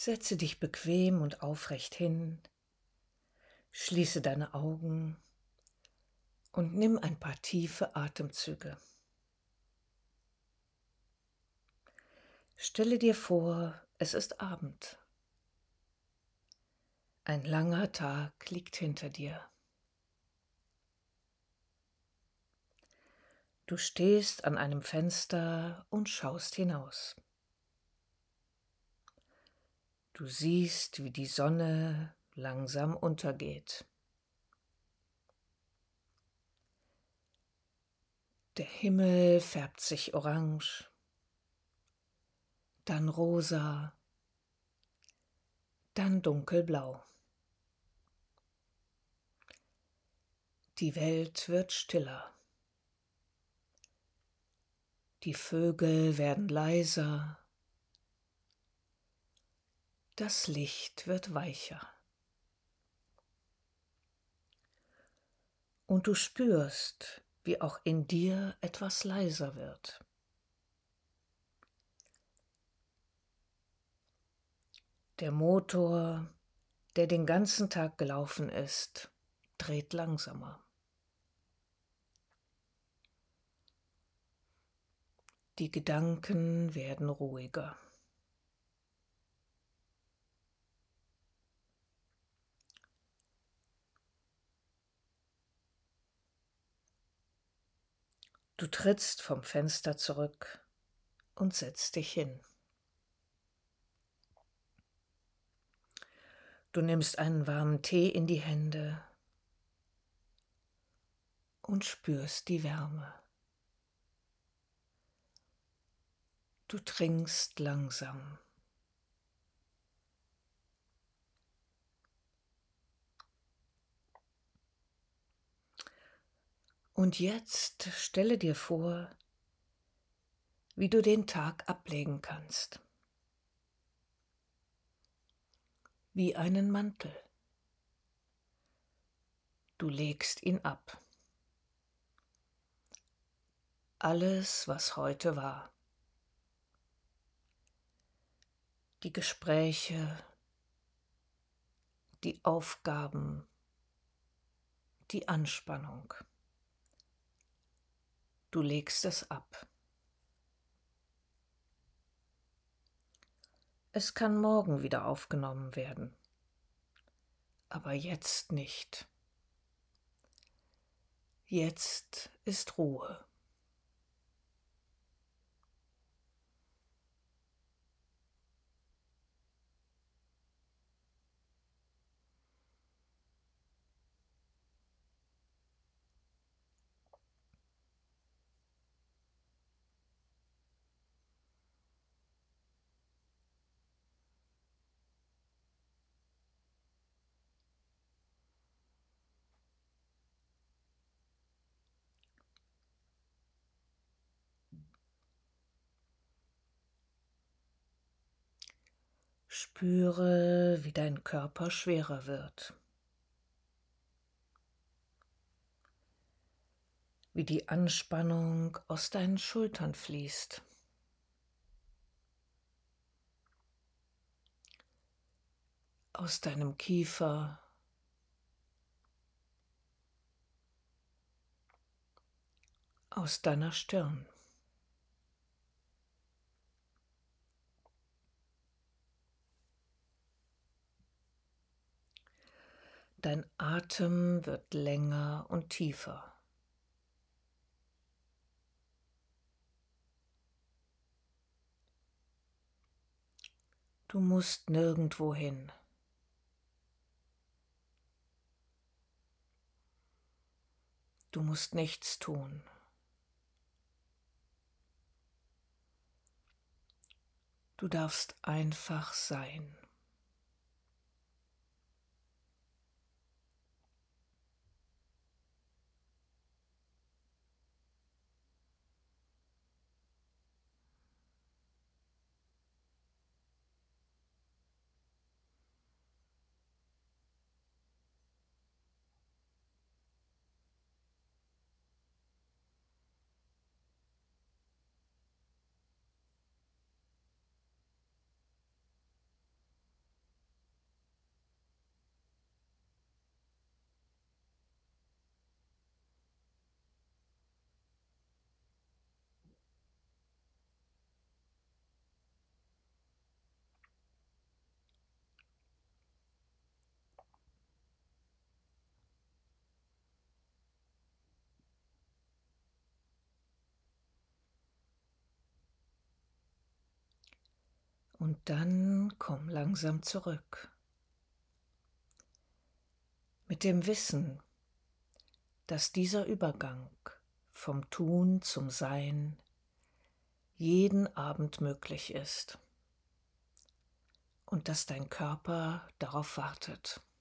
Setze dich bequem und aufrecht hin, schließe deine Augen und nimm ein paar tiefe Atemzüge. Stelle dir vor, es ist Abend. Ein langer Tag liegt hinter dir. Du stehst an einem Fenster und schaust hinaus. Du siehst, wie die Sonne langsam untergeht. Der Himmel färbt sich orange, dann rosa, dann dunkelblau. Die Welt wird stiller. Die Vögel werden leiser. Das Licht wird weicher. Und du spürst, wie auch in dir etwas leiser wird. Der Motor, der den ganzen Tag gelaufen ist, dreht langsamer. Die Gedanken werden ruhiger. Du trittst vom Fenster zurück und setzt dich hin. Du nimmst einen warmen Tee in die Hände und spürst die Wärme. Du trinkst langsam. Und jetzt stelle dir vor, wie du den Tag ablegen kannst. Wie einen Mantel. Du legst ihn ab. Alles, was heute war. Die Gespräche, die Aufgaben, die Anspannung. Du legst es ab. Es kann morgen wieder aufgenommen werden, aber jetzt nicht. Jetzt ist Ruhe. Spüre, wie dein Körper schwerer wird. Wie die Anspannung aus deinen Schultern fließt. Aus deinem Kiefer. Aus deiner Stirn. Dein Atem wird länger und tiefer. Du musst nirgendwo hin. Du musst nichts tun. Du darfst einfach sein. Und dann komm langsam zurück. Mit dem Wissen, dass dieser Übergang vom Tun zum Sein jeden Abend möglich ist und dass dein Körper darauf wartet.